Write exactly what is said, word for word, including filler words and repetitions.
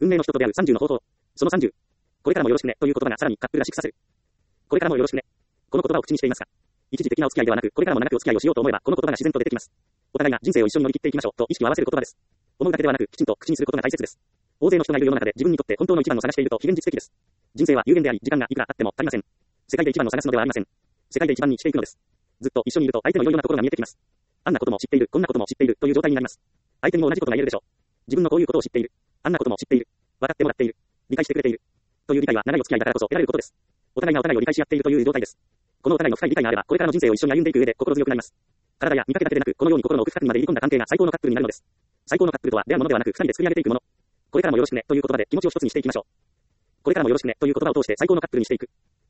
運命の人と出会うさんじゅうの方法。そのさんじゅう。これからもよろしくねという言葉がさらにカップルらしくさせる。これからもよろしくね。この言葉を口にしていますか？一時的なお付き合いではなく、これからも長くお付き合いをしようと思えば、この言葉が自然と出てきます。お互いが人生を一緒に乗り切っていきましょうと意識を合わせる言葉です。思うだけではなく、きちんと口にすることが大切です。大勢の人がいる世の中で自分にとって本当の一番を探していると非現実的です。人生は有限であり、時間がいくらあっても足りません。世界で一番を探すのではありません。世界で一番にしていくのです。ずっと一緒にいると相手のいろいろなところが見えてきます。あんなことも知っている、こんなことも知っているという状態になります。相手にも同じことが言えるでしょう。自分のこういうことを知っている。あんなことも知っている。分かってもらっている。理解してくれている。という理解は長いお付き合いだからこそ得られることです。お互いがお互いを理解し合っているという状態です。このお互いの深い理解があれば、これからの人生を一緒に歩んでいく上で心強くなります。体や見かけだけでなく、このように心の奥深くにまで入り込んだ関係が最高のカップルになるのです。最高のカップルとは出会うものではなく、二人で作り上げていくもの。これからもよろしくねという言葉で気持ちを一つにしていきましょう。これからもよろしくねという言葉を通して最高のカップルにしていく。